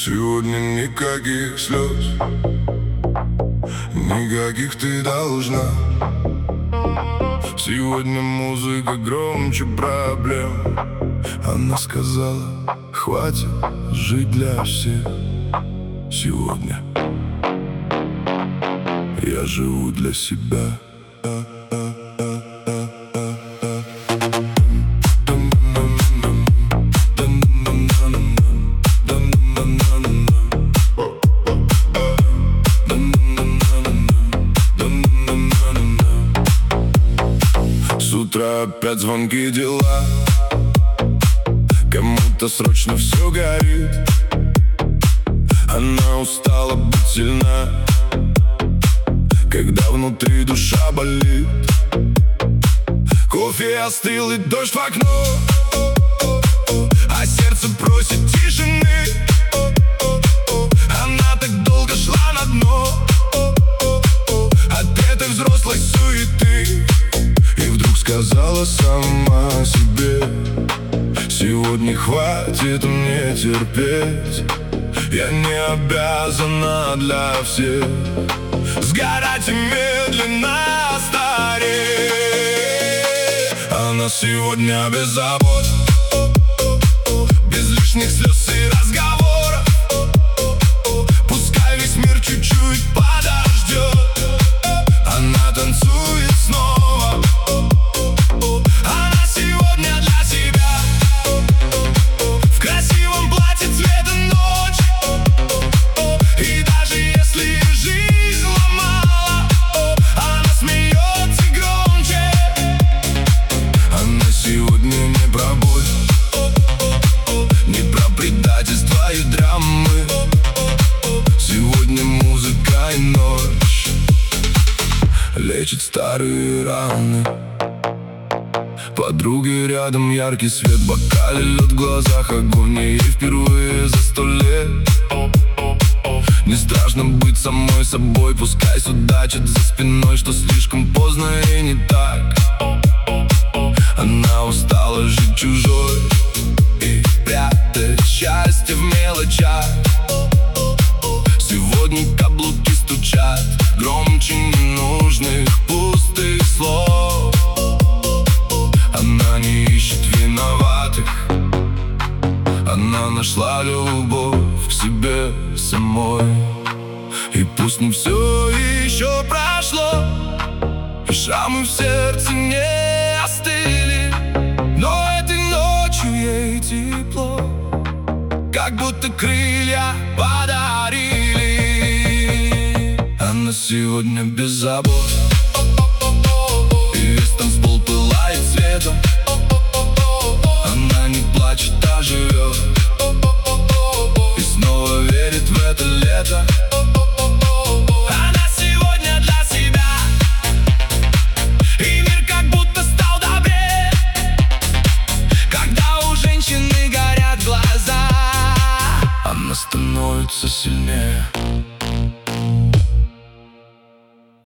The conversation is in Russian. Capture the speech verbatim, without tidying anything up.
Сегодня никаких слез, никаких ты должна. Сегодня музыка громче проблем. Она сказала, хватит жить для всех. Сегодня я живу для себя. С утра опять звонки, дела. Кому-то срочно все горит. Она устала быть сильна, когда внутри душа болит. Кофе остыл и дождь в окно, а сердце просит тишины. Она так долго шла на дно от этой взрослой суеты, и вдруг сказала сама себе: сегодня хватит мне терпеть. Я не обязана для всех сгорать и медленно стареть. Она сегодня без забот, без лишних слез и разговоров. Пускай весь мир чуть-чуть подождет. Она танцует снова. Она сегодня для себя в красивом платье цвета ночи. И даже если жизнь ломала, она смеется громче. Она сегодня не про боль, не про предательство и драмы. Сегодня музыка и ночь лечит старые раны. Подруги рядом, яркий свет, бокале лед в глазах, огонь. Ей впервые за сто лет не страшно быть самой собой. Пускай судачат за спиной, что слишком поздно и не так. Она устала жить чужой и прятать счастье в мелочах. Сегодня каблуки стучат громче ненужных пустых слов. Она не ищет виноватых, она нашла любовь к себе самой. И пусть не все еще прошло, и шрамы в сердце не остыли, но этой ночью ей тепло, как будто крылья подарили. Она сегодня без забот, и весь танцпол пылает светом. Она не плачет, а живет, и снова верит в это лето. Она сегодня для себя, и мир как будто стал добрее, когда у женщины горят глаза. Она становится сильнее.